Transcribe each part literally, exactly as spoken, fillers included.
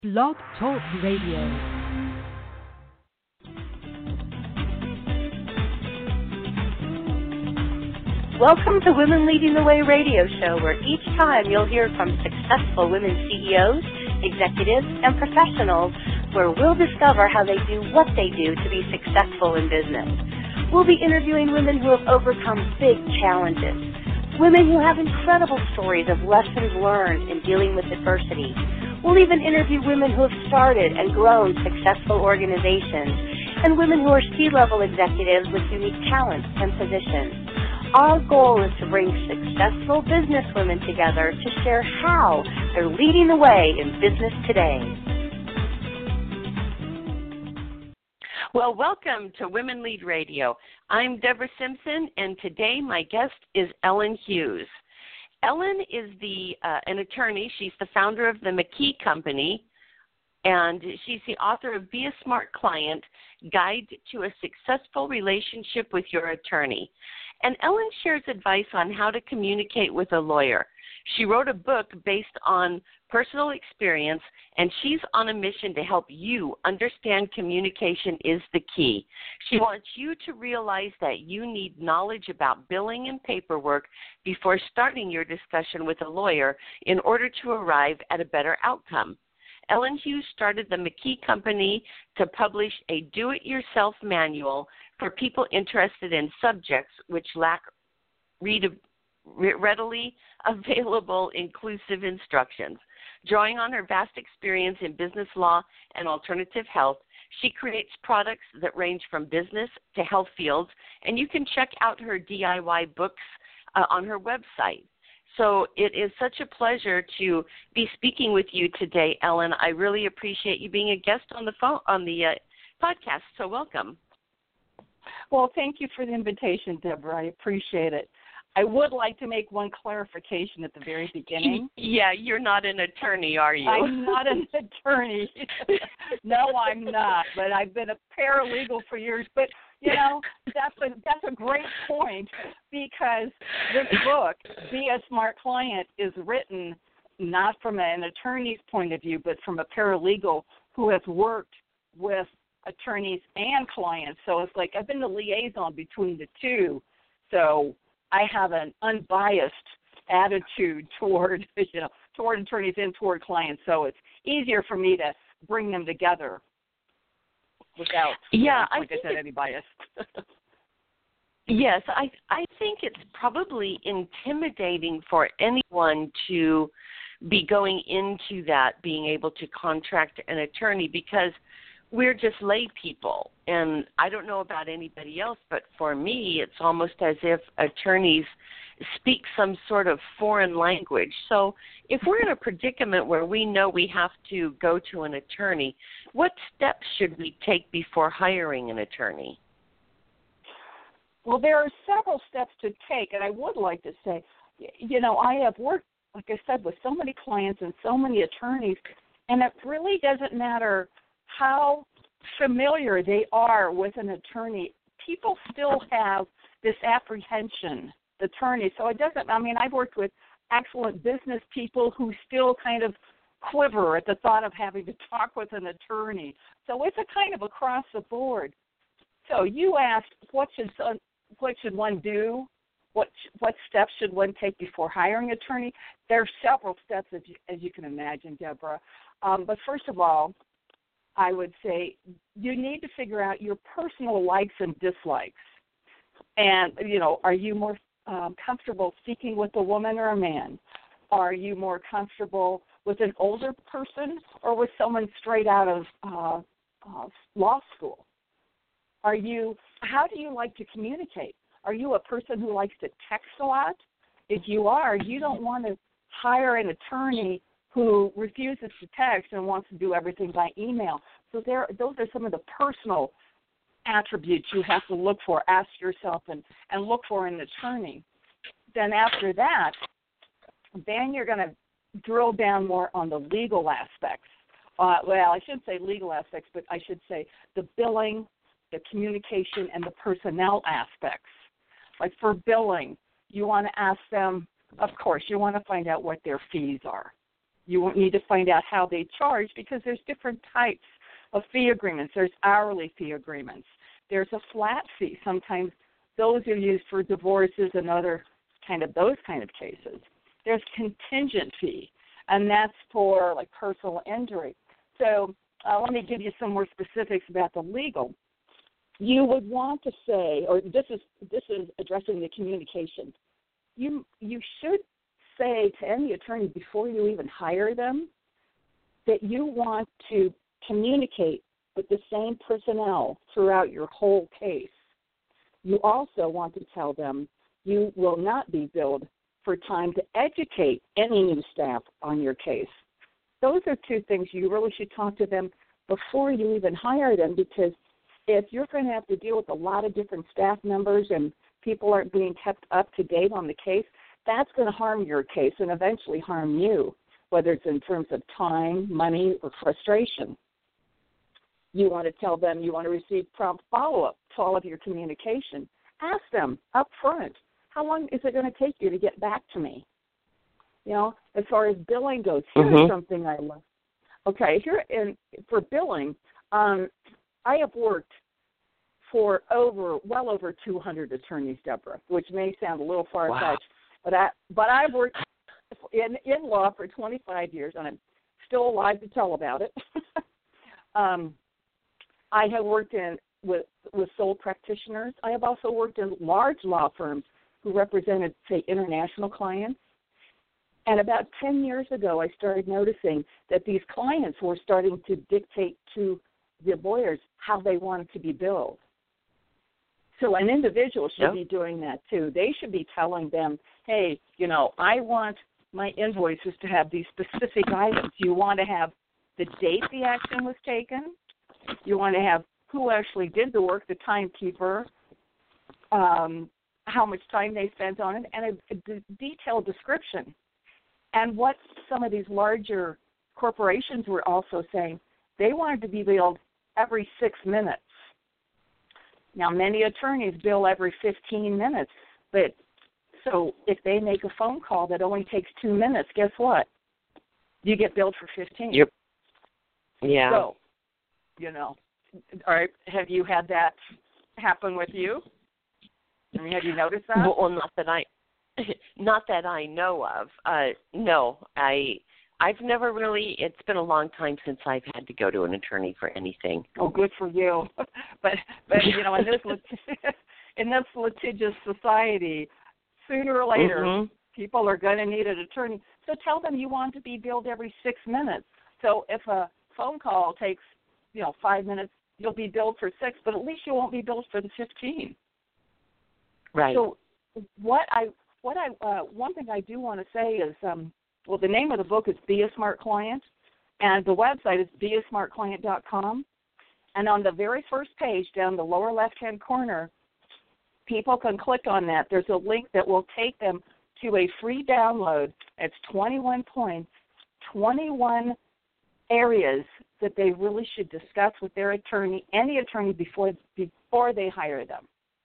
Blog Talk Radio. Welcome to Women Leading the Way radio show, where each time you'll hear from successful women C E Os, executives, and professionals, where we'll discover how they do what they do to be successful in business. We'll be interviewing women who have overcome big challenges, women who have incredible stories of lessons learned in dealing with adversity. We'll even interview women who have started and grown successful organizations, and women who are C-level executives with unique talents and positions. Our goal is to bring successful business women together to share how they're leading the way in business today. Well, welcome to Women Lead Radio. I'm Deborah Simpson, and today my guest is Ellen Hughes. Ellen is the uh, an attorney. She's the founder of the McKee Company, and she's the author of Be a Smart Client, Guide to a Successful Relationship with Your Attorney. And Ellen shares advice on how to communicate with a lawyer. She wrote a book based on personal experience, and she's on a mission to help you understand communication is the key. She wants you to realize that you need knowledge about billing and paperwork before starting your discussion with a lawyer in order to arrive at a better outcome. Ellen Hughes started the McKee Company to publish a do-it-yourself manual for people interested in subjects which lack read- readily available inclusive instructions. Drawing on her vast experience in business law and alternative health, she creates products that range from business to health fields, and you can check out her D I Y books uh, on her website. So it is such a pleasure to be speaking with you today, Ellen. I really appreciate you being a guest on the phone on the uh, podcast. So welcome. Well, thank you for the invitation, Deborah. I appreciate it. I would like to make one clarification at the very beginning. Yeah, you're not an attorney, are you? I'm not an attorney. No, I'm not. But I've been a paralegal for years. But, you know, that's a, that's a great point, because this book, Be a Smart Client, is written not from an attorney's point of view, but from a paralegal who has worked with attorneys and clients. So it's like I've been the liaison between the two. So I have an unbiased attitude toward, you know, toward attorneys and toward clients. So it's easier for me to bring them together without, yeah, you know, I like I, said, any bias. Yes, I I think it's probably intimidating for anyone to be going into that, being able to contract an attorney, because we're just lay people, and I don't know about anybody else, but for me, it's almost as if attorneys speak some sort of foreign language. So if we're in a predicament where we know we have to go to an attorney, what steps should we take before hiring an attorney? Well, there are several steps to take, and I would like to say, you know, I have worked, like I said, with so many clients and so many attorneys, and it really doesn't matter how familiar they are with an attorney. People still have this apprehension, the attorney. So it doesn't, I mean, I've worked with excellent business people who still kind of quiver at the thought of having to talk with an attorney. So it's a kind of across the board. So you asked, what should what should one do? What what steps should one take before hiring an attorney? There are several steps, as you, as you can imagine, Deborah. Um, but first of all, I would say you need to figure out your personal likes and dislikes. And, you know, are you more um, comfortable speaking with a woman or a man? Are you more comfortable with an older person or with someone straight out of uh, uh, law school? Are you, how do you like to communicate? Are you a person who likes to text a lot? If you are, you don't want to hire an attorney who refuses to text and wants to do everything by email. So there, those are some of the personal attributes you have to look for, ask yourself, and, and look for in an attorney. Then after that, then you're going to drill down more on the legal aspects. Uh, well, I shouldn't say legal aspects, but I should say the billing, the communication, and the personnel aspects. Like for billing, you want to ask them, of course, you want to find out what their fees are. You won't need to find out how they charge because there's different types of fee agreements. There's hourly fee agreements. There's a flat fee. Sometimes those are used for divorces and other kind of those kind of cases. There's contingent fee, and that's for like personal injury. So uh, let me give you some more specifics about the legal. You would want to say, or this is this is addressing the communication. You you should say to any attorney before you even hire them that you want to communicate with the same personnel throughout your whole case. You also want to tell them you will not be billed for time to educate any new staff on your case. Those are two things you really should talk to them before you even hire them, because if you're going to have to deal with a lot of different staff members and people aren't being kept up to date on the case, that's going to harm your case and eventually harm you, whether it's in terms of time, money, or frustration. You want to tell them you want to receive prompt follow-up to all of your communication. Ask them up front, how long is it going to take you to get back to me? You know, as far as billing goes, here's mm-hmm. something I love. Okay, here in, for billing, um, I have worked for over, well over two hundred attorneys, Deborah, which may sound a little far-fetched, wow. but I, but I've worked in, in law for twenty-five years, and I'm still alive to tell about it. um, I have worked in with, with sole practitioners. I have also worked in large law firms who represented, say, international clients. And about ten years ago, I started noticing that these clients were starting to dictate to the lawyers how they wanted to be billed. So an individual should yep. be doing that too. They should be telling them, hey, you know, I want my invoices to have these specific items. You want to have the date the action was taken. You want to have who actually did the work, the timekeeper, um, how much time they spent on it, and a, a d- detailed description. And what some of these larger corporations were also saying, they wanted to be billed every six minutes. Now, many attorneys bill every fifteen minutes, but so if they make a phone call that only takes two minutes, guess what? You get billed for fifteen. Yep. Yeah. So, you know, all right, have you had that happen with you? I mean, have you noticed that? Well, not that I, not that I know of. Uh, no, I, I've never really. It's been a long time since I've had to go to an attorney for anything. Oh, good for you. but, but you know, in this in this litigious society, sooner or later, mm-hmm. people are going to need an attorney. So tell them you want to be billed every six minutes. So if a phone call takes, you know, five minutes, you'll be billed for six, but at least you won't be billed for the fifteen. Right. So what I what I uh, one thing I do want to say is, um, well, the name of the book is Be a Smart Client, and the website is be a smart client dot com. And on the very first page, down the lower left-hand corner, people can click on that. There's a link that will take them to a free download. It's twenty-one points, twenty-one areas that they really should discuss with their attorney, any attorney, before before they hire them.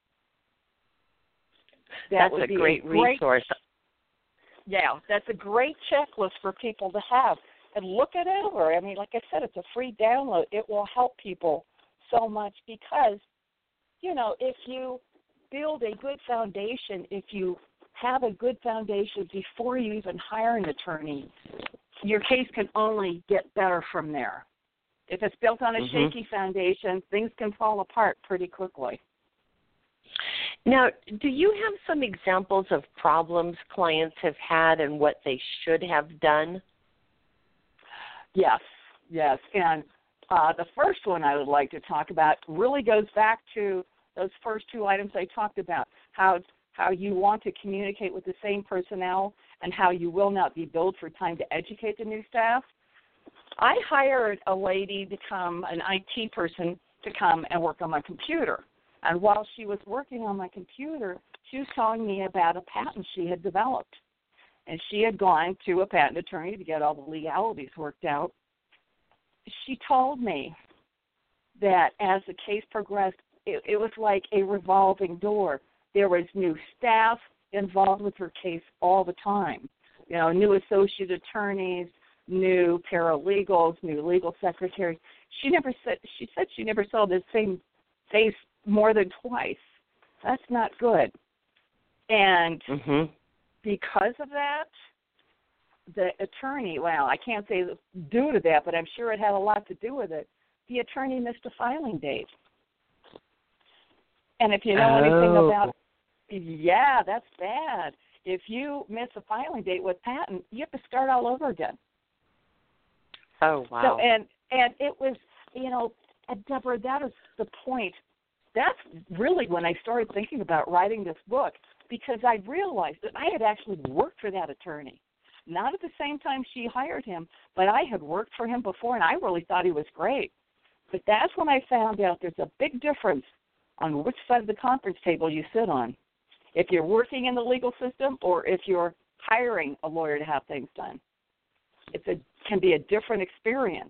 That that's a great, a great resource. Yeah, that's a great checklist for people to have. And look it over. I mean, like I said, it's a free download. It will help people so much because, you know, if you build a good foundation, if you have a good foundation before you even hire an attorney, your case can only get better from there. If it's built on a mm-hmm. shaky foundation, things can fall apart pretty quickly. Now, do you have some examples of problems clients have had and what they should have done? Yes, yes. And uh, the first one I would like to talk about really goes back to those first two items I talked about, how how you want to communicate with the same personnel and how you will not be billed for time to educate the new staff. I hired a lady to come, an I T person, to come and work on my computer. And while she was working on my computer, she was telling me about a patent she had developed. And she had gone to a patent attorney to get all the legalities worked out. She told me that as the case progressed, it, it was like a revolving door. There was new staff involved with her case all the time. You know, new associate attorneys, new paralegals, new legal secretaries. She never said. She said she never saw the same face more than twice. That's not good. And mm-hmm. because of that, the attorney, well, I can't say due to that, but I'm sure it had a lot to do with it. The attorney missed a filing date. And if you know oh. anything about, yeah, that's bad. If you miss a filing date with patent, you have to start all over again. Oh, wow. So, and, and it was, you know, Deborah, that is the point. That's really when I started thinking about writing this book, because I realized that I had actually worked for that attorney. Not at the same time she hired him, but I had worked for him before, and I really thought he was great. But that's when I found out there's a big difference on which side of the conference table you sit on, if you're working in the legal system or if you're hiring a lawyer to have things done. It can be a different experience.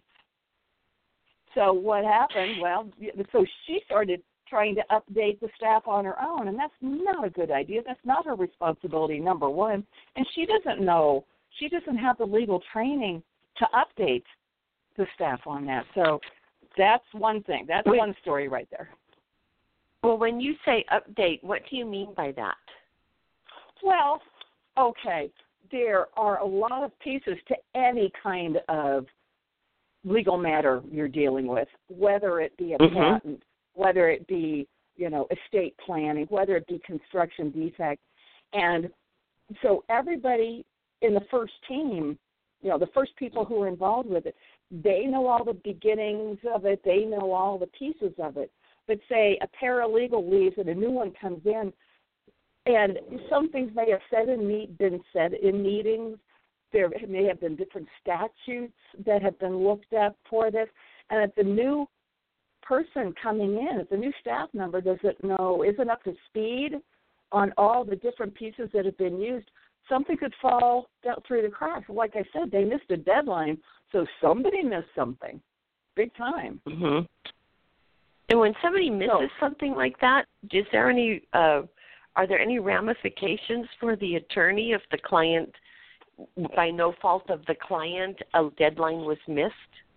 So what happened? Well, so she started trying to update the staff on her own, and that's not a good idea. That's not her responsibility, number one. And she doesn't know. She doesn't have the legal training to update the staff on that. So that's one thing. That's Wait. one story right there. Well, when you say update, what do you mean by that? Well, okay, there are a lot of pieces to any kind of legal matter you're dealing with, whether it be a mm-hmm. patent, whether it be, you know, estate planning, whether it be construction defect. And so everybody in the first team, you know, the first people who are involved with it, they know all the beginnings of it. They know all the pieces of it. But say a paralegal leaves and a new one comes in, and some things may have said in meet, been said in meetings. There may have been different statutes that have been looked at for this. And if the new person coming in, if the new staff member doesn't know, isn't up to speed on all the different pieces that have been used, something could fall down through the cracks. Like I said, they missed a deadline, so somebody missed something, big time. Mm-hmm. And when somebody misses so, something like that, is there any, uh, are there any ramifications for the attorney if the client, by no fault of the client, a deadline was missed?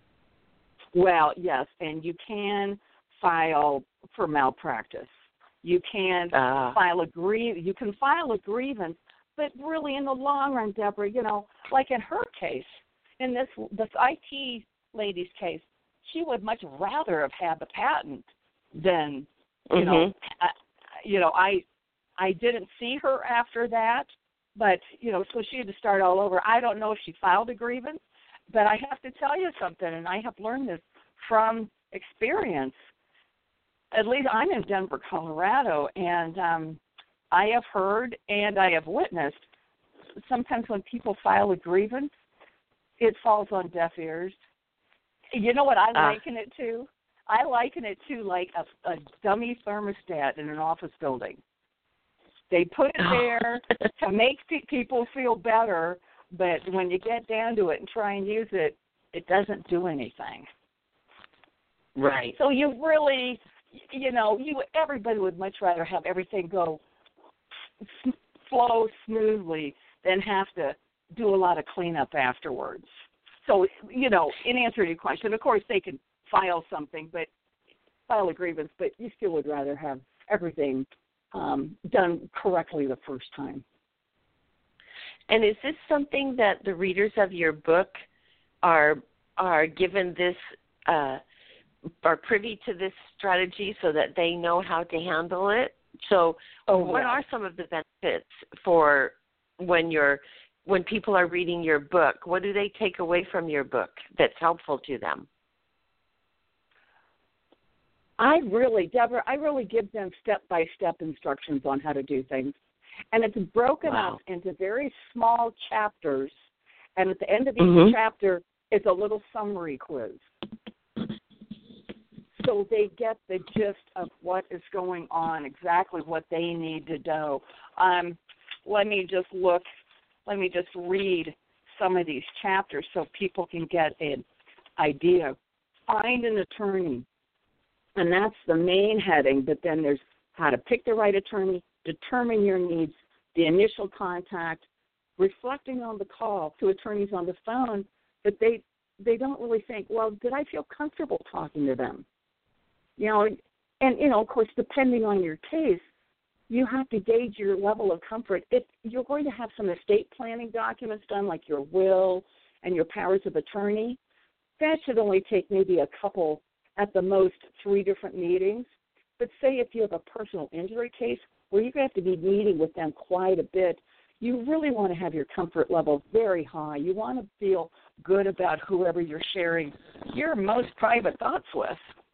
Well, yes, and you can file for malpractice. You can uh. file a grie- You can file a grievance, but really, in the long run, Deborah, you know, like in her case, in this this I T lady's case, she would much rather have had the patent than, you mm-hmm. know, I, you know, I I didn't see her after that, but you know, so she had to start all over. I don't know if she filed a grievance, but I have to tell you something, and I have learned this from experience. At least I'm in Denver, Colorado, and um, I have heard and I have witnessed sometimes when people file a grievance, it falls on deaf ears. You know what I uh. liken it to? I liken it to like a, a dummy thermostat in an office building. They put it there to make people feel better, but when you get down to it and try and use it, it doesn't do anything. Right. So you really, you know, you everybody would much rather have everything go flow smoothly than have to do a lot of cleanup afterwards. So, you know, in answer to your question, of course they can file something, but file a grievance, but you still would rather have everything um, done correctly the first time. And is this something that the readers of your book are are given this, uh, are privy to this strategy so that they know how to handle it? So oh, what yeah. are some of the benefits for when you're when people are reading your book? What do they take away from your book that's helpful to them? I really, Deborah, I really give them step-by-step instructions on how to do things. And it's broken wow. up into very small chapters. And at the end of each mm-hmm. chapter is a little summary quiz. So they get the gist of what is going on, exactly what they need to know. Um, let me just look, let me just read some of these chapters so people can get an idea. Find an attorney. And that's the main heading, but then there's how to pick the right attorney, determine your needs, the initial contact, reflecting on the call to attorneys on the phone, but they they don't really think, well, did I feel comfortable talking to them? You know, and, you know, of course, depending on your case, you have to gauge your level of comfort. If you're going to have some estate planning documents done, like your will and your powers of attorney, that should only take maybe a couple, at the most, three different meetings. But say if you have a personal injury case where you're going to have to be meeting with them quite a bit, you really want to have your comfort level very high. You want to feel good about whoever you're sharing your most private thoughts with.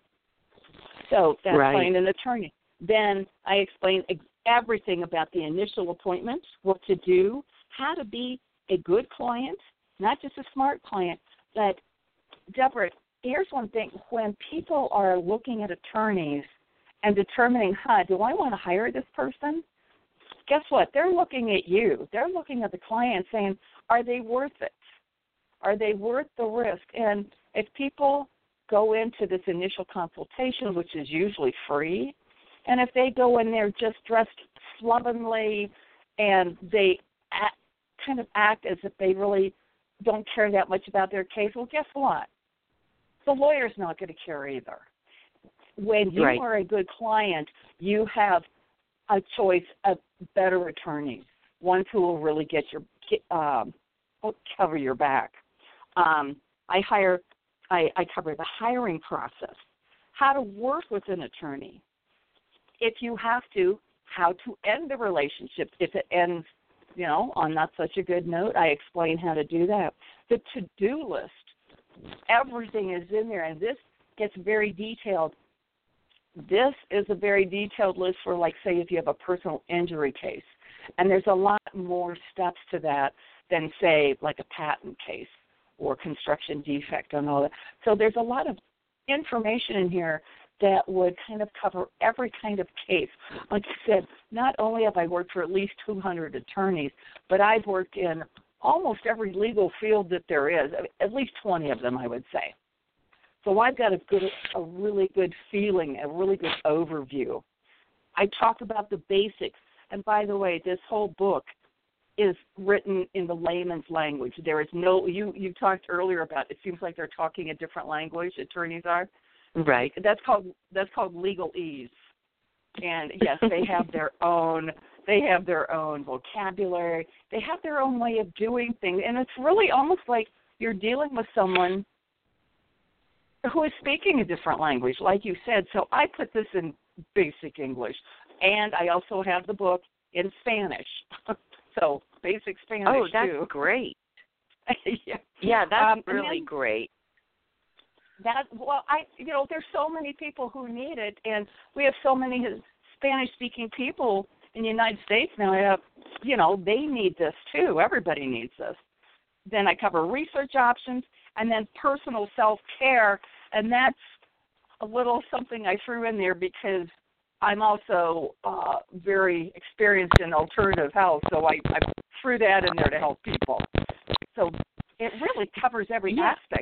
So that's right. playing an attorney. Then I explain everything about the initial appointment, what to do, how to be a good client, not just a smart client. But, Deborah, here's one thing. When people are looking at attorneys and determining, huh, do I want to hire this person? Guess what? They're looking at you. They're looking at the client saying, are they worth it? Are they worth the risk? And if people go into this initial consultation, which is usually free, and if they go in there just dressed slovenly and they act, kind of act as if they really don't care that much about their case, well, guess what? The lawyer's not going to care either. When you right. are a good client, you have a choice of better attorneys, ones who will really get your um, cover your back. Um, I hire, I, I cover the hiring process, how to work with an attorney. If you have to, how to end the relationship. If it ends, you know, on not such a good note, I explain how to do that. The to-do list, everything is in there, and this gets very detailed. This is a very detailed list for, like, say, if you have a personal injury case. And there's a lot more steps to that than, say, like a patent case or construction defect and all that. So there's a lot of information in here that would kind of cover every kind of case. Like I said, not only have I worked for at least two hundred attorneys, but I've worked in almost every legal field that there is, at least twenty of them, I would say. So I've got a good, a really good feeling, a really good overview. I talk about the basics. And by the way, this whole book is written in the layman's language. There is no, you, you talked earlier about, it seems like they're talking a different language, attorneys are. Right. That's called that's called legalese. And yes, they have their own they have their own vocabulary. They have their own way of doing things, and it's really almost like you're dealing with someone who is speaking a different language, like you said. So I put this in basic English, and I also have the book in Spanish. So basic Spanish oh, that's too. great. yeah. yeah, that's um, really then, great. That well, I you know, there's so many people who need it, and we have so many Spanish-speaking people in the United States now. I have, you know, they need this too. Everybody needs this. Then I cover research options, and then personal self-care, and that's a little something I threw in there because I'm also uh, very experienced in alternative health, so I, I threw that in there to help people. So it really covers every yeah. aspect.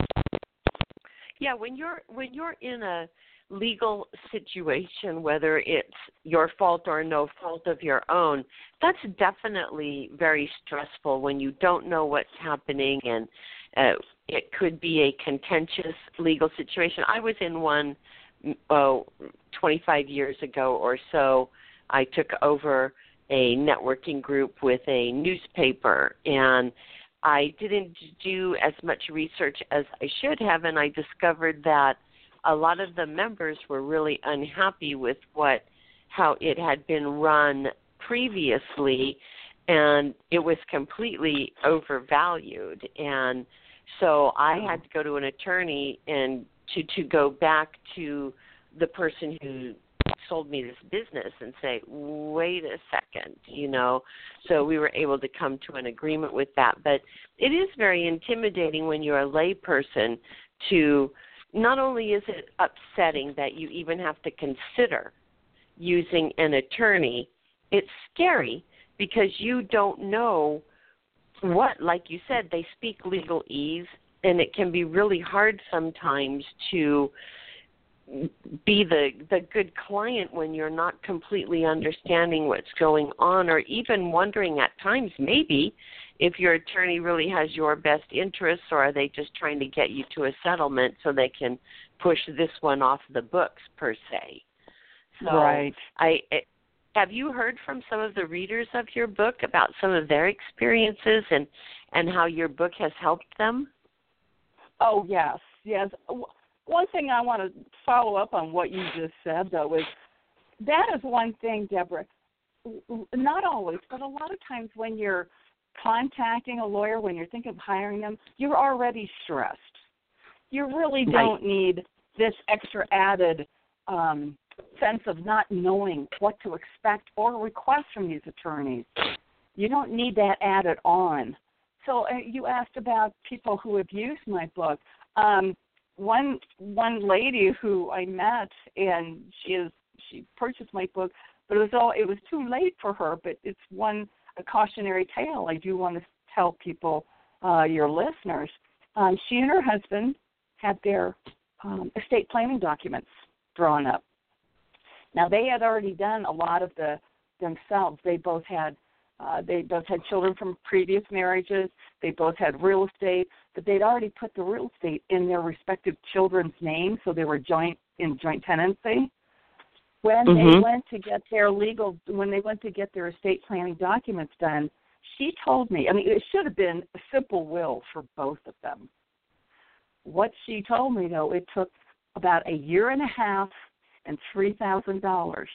Yeah, when you're when you're in a legal situation, whether it's your fault or no fault of your own, that's definitely very stressful when you don't know what's happening, and uh, it could be a contentious legal situation. I was in one oh, twenty-five years ago or so. I took over a networking group with a newspaper, and I didn't do as much research as I should have, and I discovered that a lot of the members were really unhappy with what, how it had been run previously, and it was completely overvalued. And so I had to go to an attorney and to, to go back to the person who sold me this business and say, wait a second, you know. So we were able to come to an agreement with that. But it is very intimidating when you're a lay person to, not only is it upsetting that you even have to consider using an attorney, it's scary because you don't know what, like you said, they speak legalese, and it can be really hard sometimes to be the the good client when you're not completely understanding what's going on, or even wondering at times maybe if your attorney really has your best interests, or are they just trying to get you to a settlement so they can push this one off the books per se. So right. I have you heard from some of the readers of your book about some of their experiences and and how your book has helped them? Oh, yes, yes. One thing I want to follow up on what you just said, though, is that is one thing, Deborah, not always, but a lot of times when you're contacting a lawyer, when you're thinking of hiring them, you're already stressed. You really don't right. need this extra added um, sense of not knowing what to expect or request from these attorneys. You don't need that added on. So uh, you asked about people who have used my book. Um, one one lady who I met, and she is she purchased my book, but it was all it was too late for her. But it's one a cautionary tale I do want to tell people, uh, your listeners. Um, she and her husband had their um, estate planning documents drawn up. Now they had already done a lot of the themselves. They both had uh, they both had children from previous marriages. They both had real estate, but they'd already put the real estate in their respective children's names, so they were joint in joint tenancy. When mm-hmm. they went to get their legal, when they went to get their estate planning documents done, she told me, I mean, it should have been a simple will for both of them. What she told me, though, it took about a year and a half and three thousand dollars.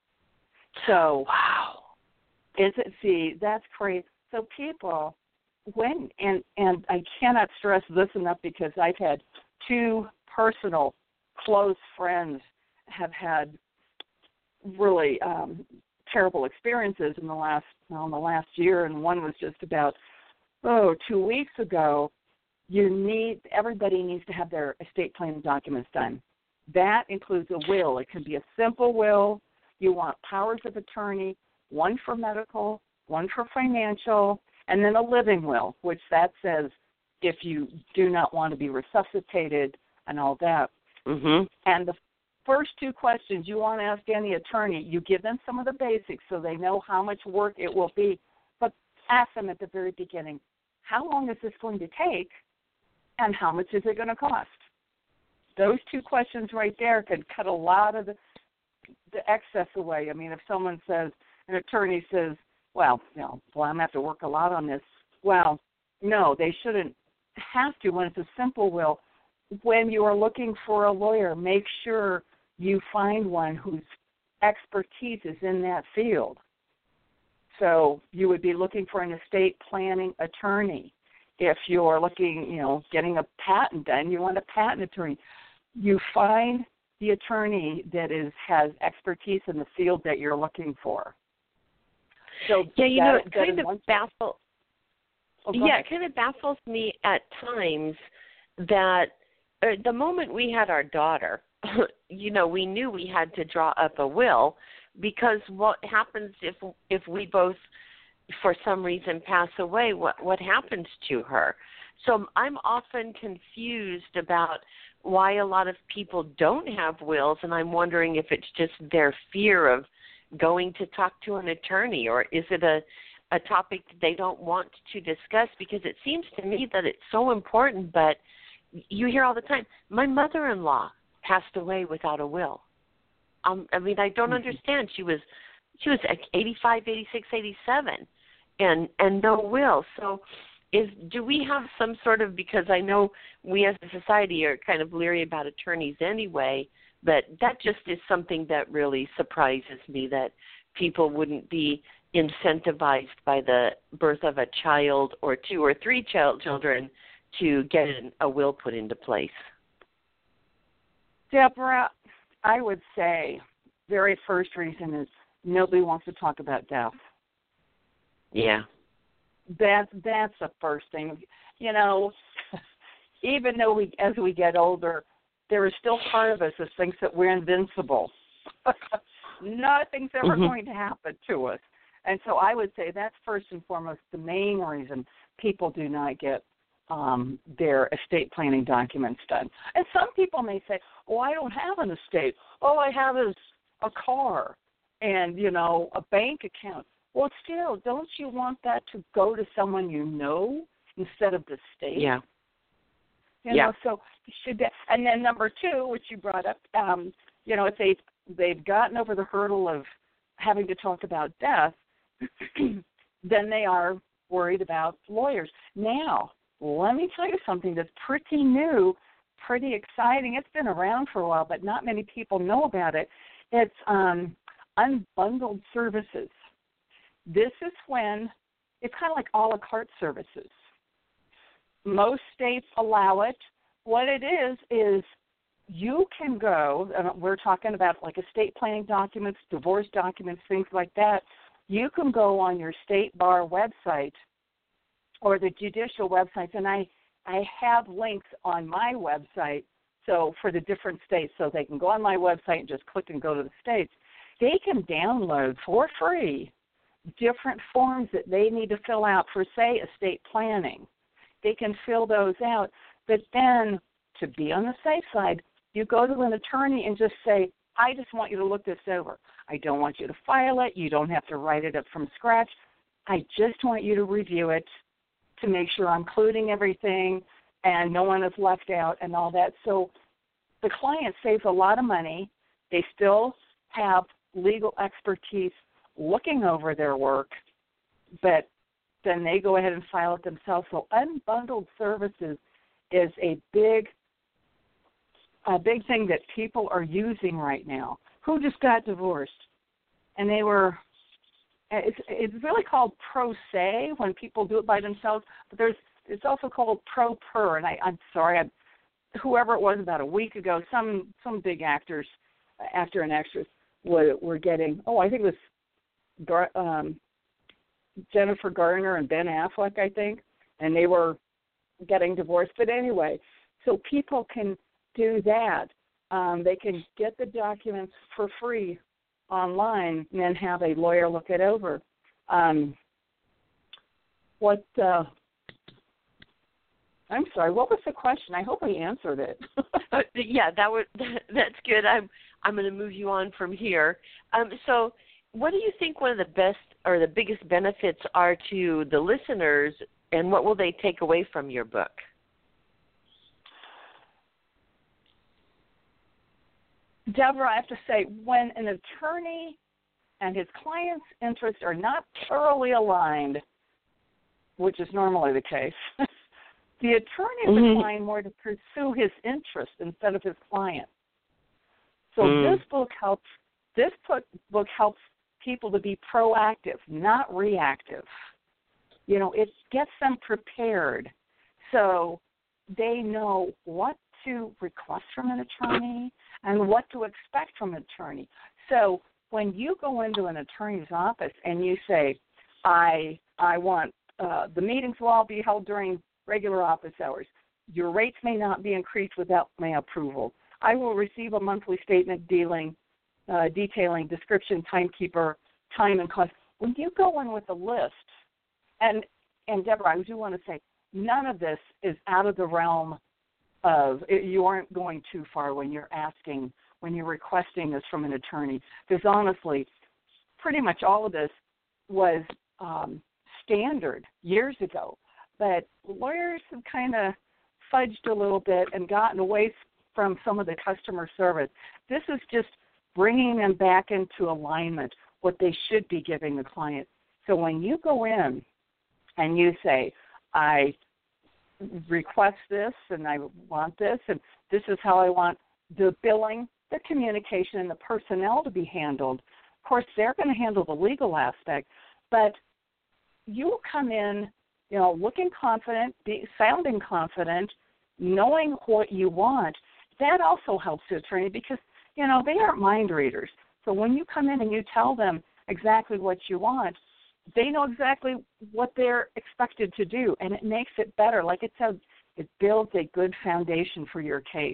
So, wow. Is it, see, that's crazy. So people, when, and, and I cannot stress this enough because I've had two personal close friends have had really um, terrible experiences in the last, well, in the last year, and one was just about, oh, two weeks ago. You need, everybody needs to have their estate planning documents done. That includes a will. It can be a simple will. You want powers of attorney, one for medical, one for financial, and then a living will, which that says if you do not want to be resuscitated and all that. Mm-hmm. And the first two questions you want to ask any attorney, you give them some of the basics so they know how much work it will be, but ask them at the very beginning, how long is this going to take and how much is it going to cost? Those two questions right there could cut a lot of the, the excess away. I mean, if someone says, an attorney says, well, you know, well, I'm going to have to work a lot on this. Well, no, they shouldn't have to when it's a simple will. When you are looking for a lawyer, make sure you find one whose expertise is in that field. So you would be looking for an estate planning attorney. If you're looking, you know, getting a patent done, you want a patent attorney. You find the attorney that is has expertise in the field that you're looking for. So yeah, you that, know, it kind of one... baffles. Oh, yeah, ahead. it kind of baffles me at times that uh, the moment we had our daughter, you know, we knew we had to draw up a will, because what happens if if we both, for some reason, pass away? What what happens to her? So I'm often confused about why a lot of people don't have wills, and I'm wondering if it's just their fear of going to talk to an attorney, or is it a, a topic that they don't want to discuss? Because it seems to me that it's so important, but you hear all the time, my mother-in-law passed away without a will. Um, I mean, I don't mm-hmm. understand. She was she was eighty-five, eighty-six, eighty-seven, and and no will. So is do we have some sort of, because I know we as a society are kind of leery about attorneys anyway, but that just is something that really surprises me, that people wouldn't be incentivized by the birth of a child or two or three child children to get an, a will put into place. Deborah, I would say very first reason is nobody wants to talk about death. Yeah. That, that's the first thing. You know, even though we, as we get older, there is still part of us that thinks that we're invincible. Nothing's ever mm-hmm. going to happen to us. And so I would say that's first and foremost the main reason people do not get um, their estate planning documents done. And some people may say, oh, I don't have an estate. All I have is a car and, you know, a bank account. Well, still, don't you want that to go to someone you know instead of the state? Yeah. You yeah. know, so should that, and then number two, which you brought up, um, you know, if they they've gotten over the hurdle of having to talk about death, then they are worried about lawyers. Now, let me tell you something that's pretty new, pretty exciting. It's been around for a while, but not many people know about it. It's um, unbundled services. This is when it's kind of like a la carte services. Most states allow it. What it is is you can go, and we're talking about like estate planning documents, divorce documents, things like that. You can go on your state bar website or the judicial websites, and I, I have links on my website so for the different states, so they can go on my website and just click and go to the states. They can download for free different forms that they need to fill out for, say, estate planning. They can fill those out, but then to be on the safe side, you go to an attorney and just say, I just want you to look this over. I don't want you to file it. You don't have to write it up from scratch. I just want you to review it to make sure I'm including everything and no one is left out and all that. So the client saves a lot of money. They still have legal expertise looking over their work, but then they go ahead and file it themselves. So unbundled services is a big a big thing that people are using right now. Who just got divorced? And they were, it's, it's really called pro se when people do it by themselves, but there's it's also called pro per. And I, I'm sorry, I, whoever it was about a week ago, some some big actors, actor and actress, were, were getting, oh, I think it was um, Jennifer Garner and Ben Affleck, I think, and they were getting divorced. But anyway, so people can do that. Um, they can get the documents for free online and then have a lawyer look it over. Um, what? Uh, I'm sorry. What was the question? I hope I answered it. uh, yeah, that would that's good. I'm I'm going to move you on from here. Um, so, what do you think one of the best or the biggest benefits are to the listeners, and what will they take away from your book? Deborah, I have to say, when an attorney and his client's interests are not thoroughly aligned, which is normally the case, the attorney is mm-hmm. inclined more to pursue his interest instead of his client. So mm. this book helps. This book helps people to be proactive, not reactive. You know, it gets them prepared, so they know what to request from an attorney and what to expect from an attorney. So when you go into an attorney's office and you say, I I want uh, the meetings will all be held during regular office hours. Your rates may not be increased without my approval. I will receive a monthly statement dealing, uh, detailing description, timekeeper, time and cost. When you go in with a list, and, and Deborah, I do want to say, none of this is out of the realm of, you aren't going too far when you're asking, when you're requesting this from an attorney. Because honestly, pretty much all of this was um, standard years ago. But lawyers have kind of fudged a little bit and gotten away from some of the customer service. This is just bringing them back into alignment, what they should be giving the client. So when you go in and you say, I request this and I want this and this is how I want the billing, the communication, and the personnel to be handled. Of course, they're going to handle the legal aspect, but you come in, you know, looking confident, be, sounding confident, knowing what you want. That also helps the attorney because, you know, they aren't mind readers. So when you come in and you tell them exactly what you want, they know exactly what they're expected to do, and it makes it better. Like it said, it builds a good foundation for your case.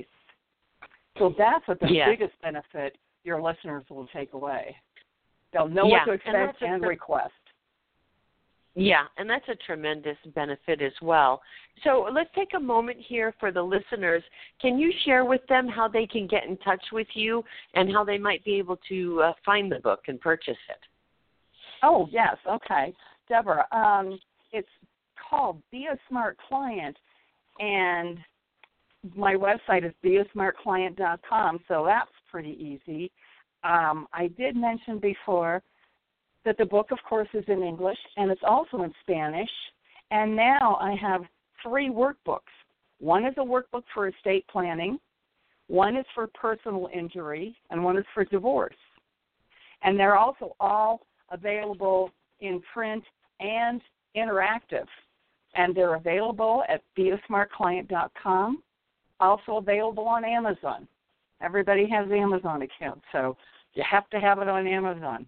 So that's what the yeah. biggest benefit your listeners will take away. They'll know yeah. what to expect and, and request. Yeah, and that's a tremendous benefit as well. So let's take a moment here for the listeners. Can you share with them how they can get in touch with you and how they might be able to uh, find the book and purchase it? Oh, yes. Okay. Deborah, um, it's called Be a Smart Client, and my website is be a smart client dot com, so that's pretty easy. Um, I did mention before that the book, of course, is in English, and it's also in Spanish. And now I have three workbooks. One is a workbook for estate planning, one is for personal injury, and one is for divorce. And they're also all available in print and interactive. And they're available at be a smart client dot com, also available on Amazon. Everybody has an Amazon account, so you have to have it on Amazon.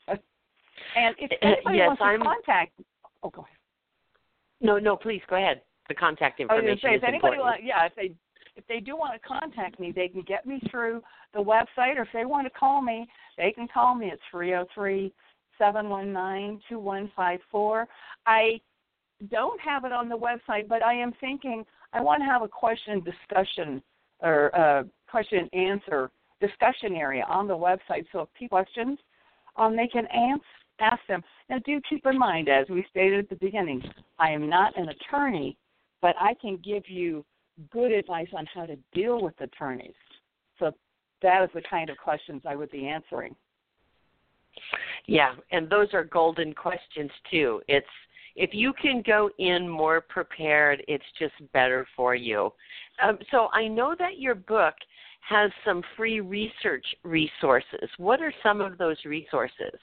And if anybody yes, wants to I'm, contact, oh, go ahead. No, no, please go ahead. The contact information I was gonna say, is if anybody important. want, yeah, if they if they do want to contact me, they can get me through the website, or if they want to call me, they can call me at three oh three, seven one nine, two one five four. I don't have it on the website, but I am thinking I want to have a question discussion or a question and answer discussion area on the website. So if people have questions, um, they can answer. Ask them. Now, do keep in mind, as we stated at the beginning, I am not an attorney, but I can give you good advice on how to deal with attorneys. So that is the kind of questions I would be answering. Yeah, and those are golden questions, too. It's if you can go in more prepared, it's just better for you. Um, so I know that your book has some free research resources. What are some of those resources?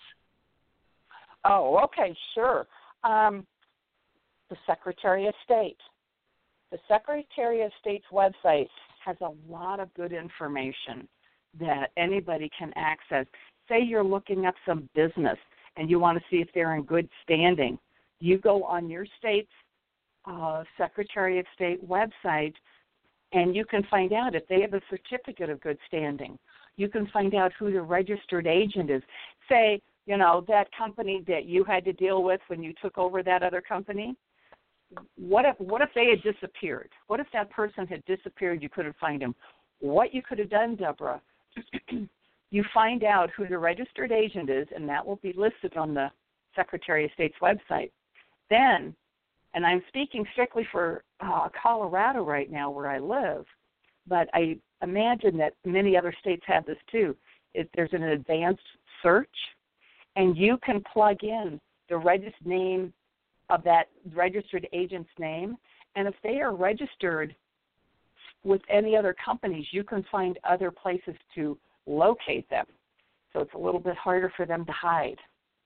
Oh, okay, sure. Um, the Secretary of State. The Secretary of State's website has a lot of good information that anybody can access. Say you're looking up some business and you want to see if they're in good standing. You go on your state's uh, Secretary of State website, and you can find out if they have a certificate of good standing. You can find out who the registered agent is. Say, you know, that company that you had to deal with when you took over that other company, what if what if they had disappeared? What if that person had disappeared, you couldn't find him? What you could have done, Deborah, you find out who the registered agent is, and that will be listed on the Secretary of State's website. Then, and I'm speaking strictly for uh, Colorado right now where I live, but I imagine that many other states have this too. If there's an advanced search, and you can plug in the registered name of that registered agent's name, and if they are registered with any other companies, you can find other places to locate them. So it's a little bit harder for them to hide.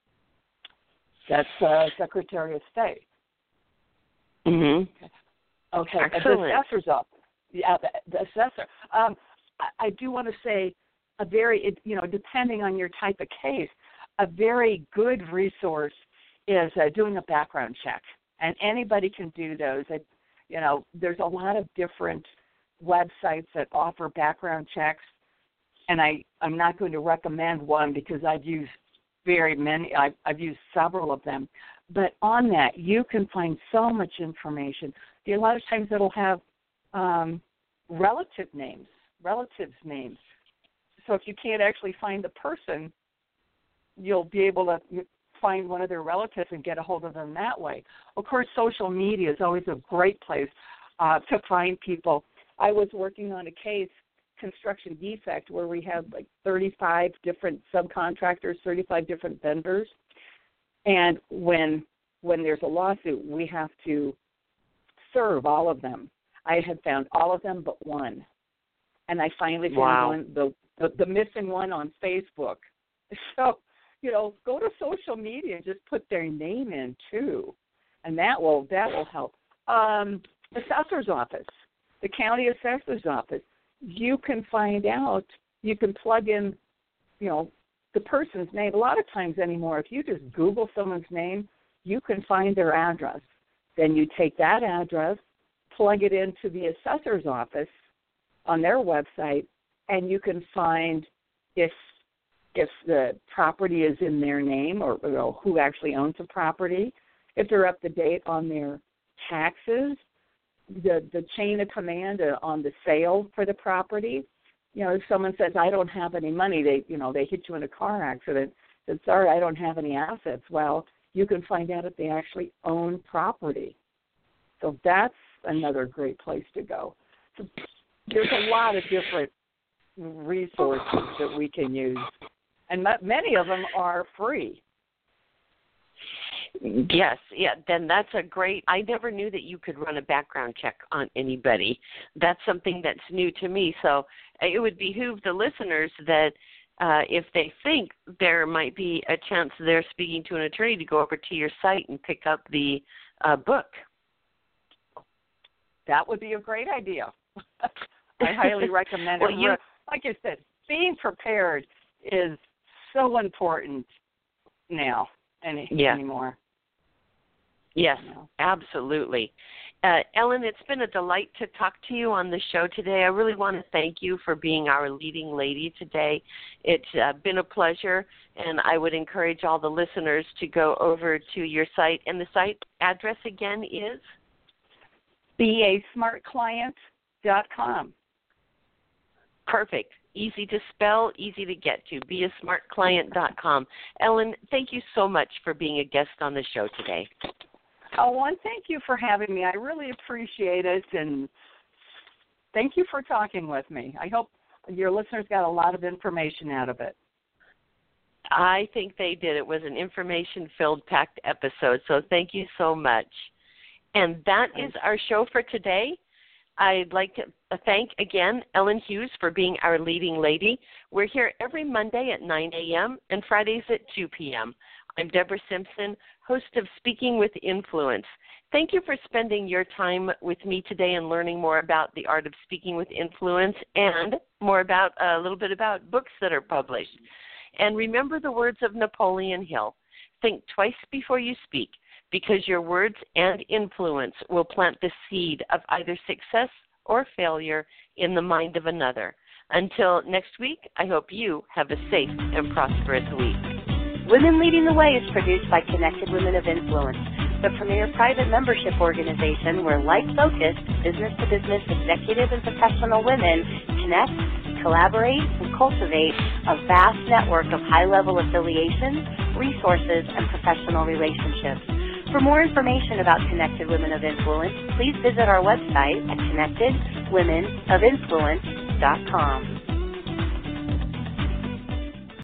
That's uh, Secretary of State. Mm-hmm. Okay. Excellent. The assessor's up. Yeah, the, the assessor. Um, I, I do want to say a very, you know, depending on your type of case, a very good resource is uh, doing a background check, and anybody can do those. I, you know, there's a lot of different websites that offer background checks, and I, I'm not going to recommend one because I've used very many. I've, I've used several of them. But on that, you can find so much information. A lot of times it'll have um, relative names, relatives' names. So if you can't actually find the person, you'll be able to find one of their relatives and get a hold of them that way. Of course, social media is always a great place uh, to find people. I was working on a case, construction defect, where we have like thirty-five different subcontractors, thirty-five different vendors. And when when there's a lawsuit, we have to serve all of them. I had found all of them but one. And I finally found wow. one, the, the, the missing one on Facebook. So, you know, go to social media and just put their name in too, and that will that will help. Um, assessor's office, the county assessor's office. You can find out. You can plug in, you know, the person's name. A lot of times anymore, if you just Google someone's name, you can find their address. Then you take that address, plug it into the assessor's office on their website, and you can find if if the property is in their name, or, or who actually owns the property. if they're up to date on their taxes, the the chain of command on the sale for the property. You know, if someone says, I don't have any money, they, you know, they hit you in a car accident, said, sorry, I don't have any assets. Well, you can find out if they actually own property. So that's another great place to go. So there's a lot of different resources that we can use, and many of them are free. Yes, yeah, then that's a great, I never knew that you could run a background check on anybody. That's something that's new to me, so it would behoove the listeners that uh, if they think there might be a chance they're speaking to an attorney, to go over to your site and pick up the uh, book. That would be a great idea. I highly recommend well, it. You, like I said, being prepared is so important now any, yeah. anymore. Yes, no. absolutely. Uh, Ellen, it's been a delight to talk to you on the show today. I really want to thank you for being our leading lady today. It's uh, been a pleasure, and I would encourage all the listeners to go over to your site. And the site address again is? be a smart client dot com. Perfect. Easy to spell, easy to get to. be a smart client dot com. Ellen, thank you so much for being a guest on the show today. Oh, and thank you for having me. I really appreciate it, and thank you for talking with me. I hope your listeners got a lot of information out of it. I think they did. It was an information-filled, packed episode, so thank you so much. And that is our show for today. I'd like to thank again Ellen Hughes for being our leading lady. We're here every Monday at nine a.m. and Fridays at two p.m. I'm Deborah Simpson, host of Speaking with Influence. Thank you for spending your time with me today and learning more about the art of speaking with influence and more about a little bit about books that are published. And remember the words of Napoleon Hill. Think twice before you speak, because your words and influence will plant the seed of either success or failure in the mind of another. Until next week, I hope you have a safe and prosperous week. Women Leading the Way is produced by Connected Women of Influence, the premier private membership organization where like-focused, business-to-business executive and professional women connect, collaborate, and cultivate a vast network of high-level affiliations, resources, and professional relationships. For more information about Connected Women of Influence, please visit our website at connected women of influence dot com.